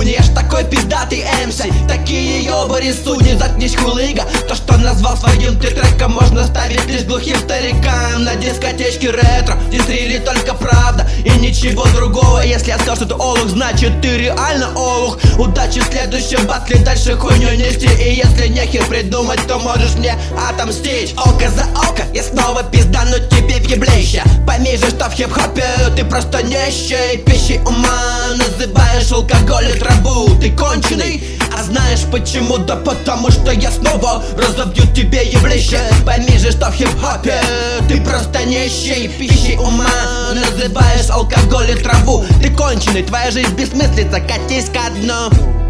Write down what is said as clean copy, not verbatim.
не я ж такой пиздатый МС. Такие ёбари судьи, заткнись, хулига. То, что назвал своим ты треком, можно ставить лишь глухим старикам на дискотечке ретро. Дистрили только правда и ничего другого. Если я скажу, что ты олух, значит ты реально олух. Удачи в следующем батле, дальше хуйню нести. И если нехер придумать, то можешь мне отомстить. Око за око, я снова пиздану тебе в еблище. Пойми же, что в хип-хопе ты просто нищий. Пищей ума называешь алкоголь и траву. Ты конченый, а знаешь почему? Да потому что я снова разобью тебе еблище. Пойми же, что в хип-хопе ты просто нищий. Пищей ума называешь алкоголь и траву. Ты конченый, твоя жизнь бессмыслица, катись ко дну.